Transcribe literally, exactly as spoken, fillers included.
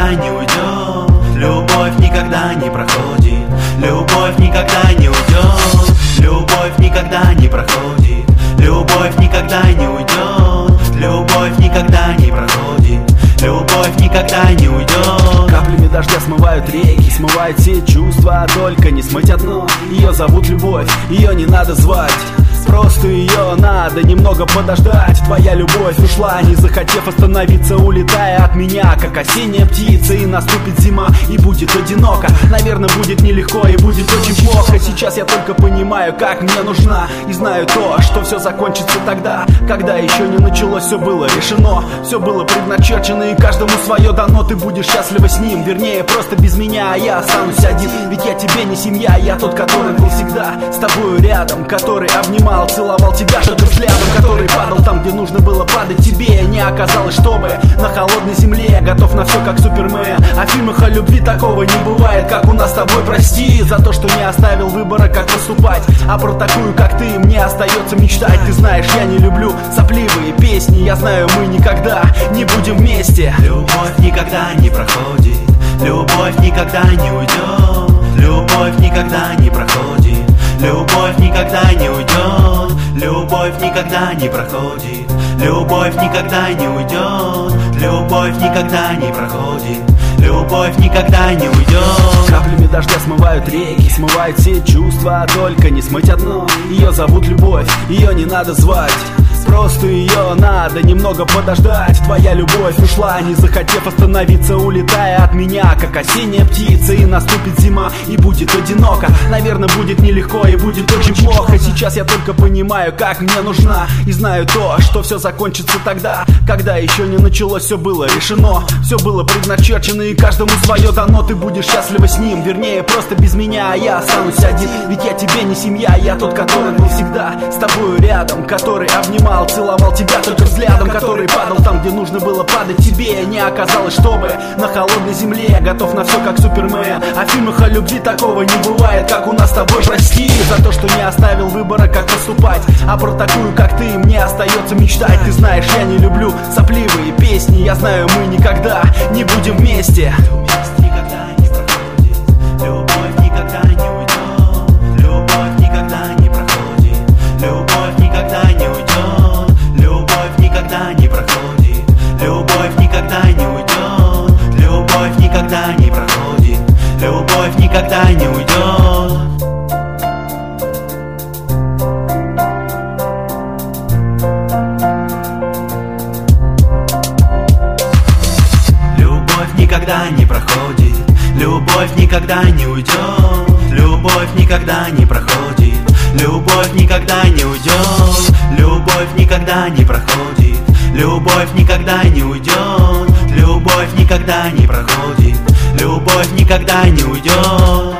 никогда не уйдет, любовь никогда не проходит, любовь никогда не уйдет, любовь никогда не проходит, любовь никогда не уйдет, любовь никогда не проходит, любовь никогда не уйдет. Каплями дождя смывают реки, смывают все чувства, только не смыть одно. Ее зовут любовь, ее не надо звать, просто ее надо немного подождать. Твоя любовь ушла, не захотев остановиться, улетая от меня, как осенняя птица. И наступит зима, и будет одиноко. Наверное, будет нелегко и будет очень плохо. Сейчас я только понимаю, как мне нужна, и знаю то, что все закончится тогда, когда еще не началось, все было решено, все было предначерчено, и каждому свое дано. Ты будешь счастлива с ним, вернее, просто без меня, а я останусь один. Ведь я тебе не семья, я тот, который был всегда с тобою рядом, который обнимал, целовал тебя только взглядом, который падал там, где нужно было падать тебе. Не оказалось, чтобы на холодной земле, готов на все, как Супермен. А в фильмах о любви такого не бывает, как у нас с тобой. Прости за то, что не оставил выбора, как поступать, а про такую, как ты, мне остается мечтать. Ты знаешь, я не люблю сопливые песни, я знаю, мы никогда не будем вместе. Любовь никогда не проходит, любовь никогда не уйдет, любовь никогда не проходит, любовь никогда не уйдет, любовь никогда не проходит, любовь никогда не уйдет, любовь никогда не проходит, любовь никогда не уйдет. Каплями дождя смывают реки, смывают все чувства, только не смыть одно. Ее зовут любовь, ее не надо звать, просто ее надо немного подождать. Твоя любовь ушла, не захотев остановиться, улетая от меня, как осенняя птица. И наступит зима, и будет одиноко. Наверное, будет нелегко и будет очень плохо. Сейчас я только понимаю, как мне нужна, и знаю то, что все закончится тогда, когда еще не началось, все было решено, все было предначерчено, и каждому свое дано. Ты будешь счастлива с ним, вернее, просто без меня, а я останусь один. Ведь я тебе не семья, я тот, который был всегда с тобою рядом, который обнимал, целовал тебя только взглядом, который падал там, где нужно было падать тебе. Не оказалось, чтобы на холодной земле, готов на все, как Супермен. А в фильмах о любви такого не бывает, как у нас с тобой. Прости за то, что не оставил выбора, как поступать, а про такую, как ты, мне остается мечтать. Ты знаешь, я не люблю сопливые песни, я знаю, мы никогда не будем вместе. Любовь никогда не уйдет, любовь никогда не проходит, любовь никогда не уйдет, любовь никогда не проходит, любовь никогда не уйдет, любовь никогда не проходит, любовь никогда не уйдет. Любовь никогда не проходит, любовь никогда не уйдет, любовь никогда не проходит, любовь никогда не уйдет, любовь никогда не проходит, любовь никогда не уйдет, любовь никогда не проходит, любовь никогда не уйдет.